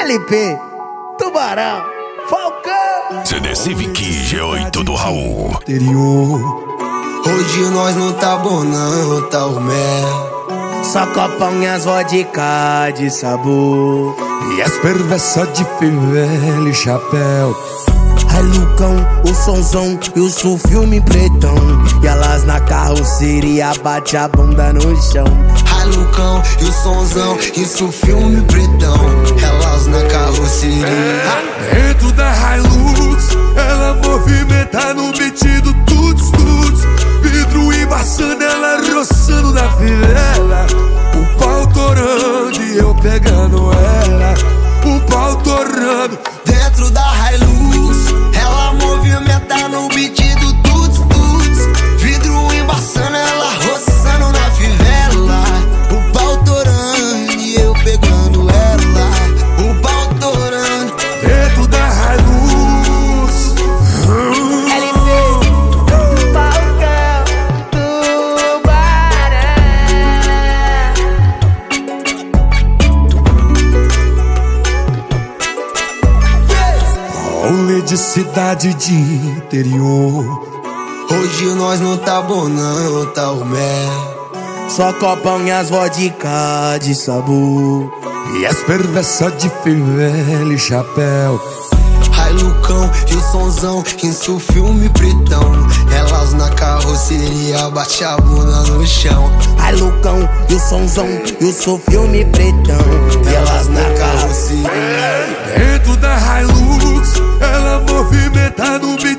LP, Tubarão, Falcão. CD Civic G8 do Raul. Hoje nós não tá bom não, tá o mel. Só copão e as vodka de sabor. E as perversas de fivela e chapéu. Ai Lucão, o sonzão e o filme pretão. E elas na carroceria bate a bunda no chão. Ai Lucão e o sonzão, isso filme pretão. Elas na carroceria. Dentro da Hilux, ela movimenta no beat do tuts tuts. Vidro embaçando, ela roçando na fivela. O pau torando e eu pegando ela. O pau torando. Dentro da Hilux, ela movimenta no beat do tuts tuts. Vidro embaçando, ela roçando na fivela. O pau torando e eu pegando ela. O pau torando. Dentro da Hilux. LP, Falcão, Tubarão. Rolê de cidade de interior. Hoje nós não tá bom não, tá o mel. Só copão e as vodka de sabor. E as perversas de fivela e chapéu. Ai Lucão e o sonzão, isso filme pretão. Elas na carroceria bate a bunda no chão. Ai Lucão e o sonzão e o filme pretão. E elas na carroceria. Dentro da Hilux, ela movimenta no beat